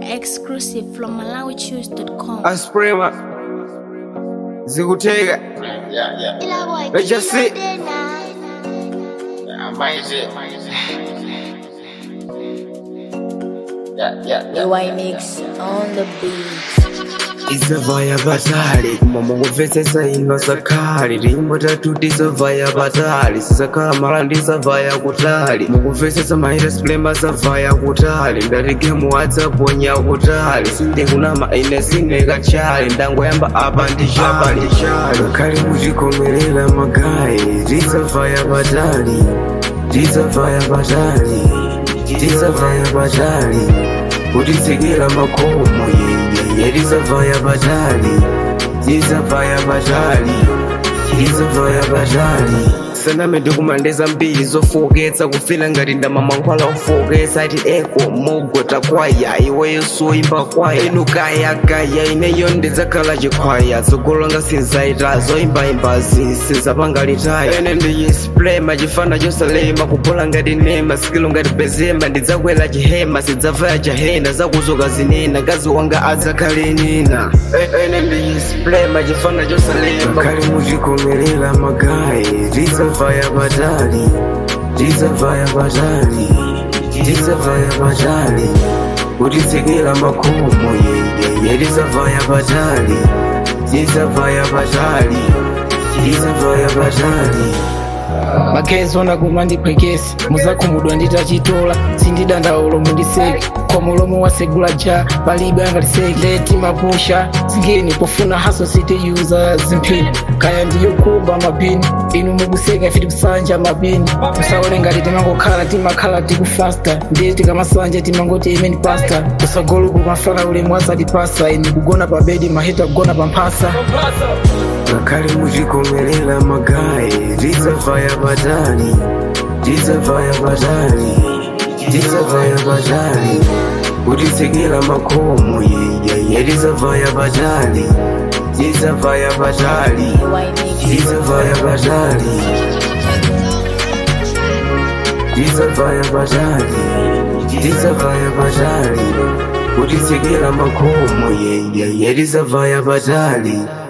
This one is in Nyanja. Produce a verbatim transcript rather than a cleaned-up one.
exclusive from malawi choose dot com. Asprema Zikutega. Yeah, yeah. Let's just see. Yeah, amazing. Yeah, yeah, yeah. U I mix on the beat. Izavaya batali mama nguvesesa ino sakali rimbo tatuti izavaya batali sisakala mala ndizavaya kutali mukuvesesa mahira splema zavaya kutali ndatigemu adzaponya kutali sindikunama ine sinekachali ndangoyamba apa ndishali ngakhale muchikomerera magayi tizavaya batali tizavaya batali tizavaya batali kutitsikira makomo yeye tizavaya batali tizavaya batali tizavaya batali saname ndikumandeza mbiri zofoketsa kufila ngati ndamamankhwala ofoketsa ati eko mogota kwaya iweyo soimba kwaya inu kaya kaya ineyo ndidzakhala chikhwaya tsogolo langa sinzaita zoimbaimba sinzapangalitaya ene ndiyisplema chifana chosalema kupola ngati nema sikilo ngati bezema ndidzakwera chihema sidzavaya chahena zakuzoka zinena ngazi wanga adzakhale nina ene ndiyisplema chifana chosalema ngakhale muchikomerera magayi tizavaya batali tizavaya batali tizavaya batali kutitsikira makomo yeye tizavaya batali tizavaya batali tizavaya batali makezo naguma ndipwekesi muzakumudwa nditachitola sindidandaolo mundiseke kwa mulomo wasegula ja palibe angaliseke leti mapusha zingeni pofuna haso city user zimpini kaya ndiyo kuba mapini inu muguseka fiti kusanja mapini musaone ngati timangokhala timakhala tikufasta ndiye tikamasanja timangoti imeni pasta kusagolo kumafaka ulemu azatipasa ine kugona pa bedi mahita kugona pa mphasa ngakhale muchikomerera magayi tizavaya batali tizavaya batali tizavaya batali kutitsikira makomo yeye tizavaya batali tizavaya batali U I mix tizavaya batali tizavaya batali tizavaya batali kutitsikira makomo yeye tizavaya batali